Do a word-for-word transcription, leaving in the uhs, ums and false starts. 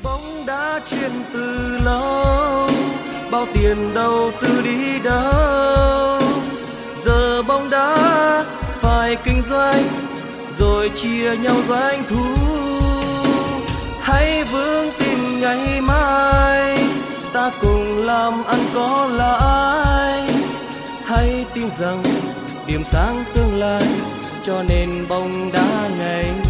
Bóng đá chuyên từ lâu, bao tiền đầu tư đi đâu. Giờ bóng đá phải kinh doanh, rồi chia nhau doanh thu. Hãy vững tin ngày mai, ta cùng làm ăn có lãi. Hãy tin rằng điểm sáng tương lai, cho nên bóng đá ngày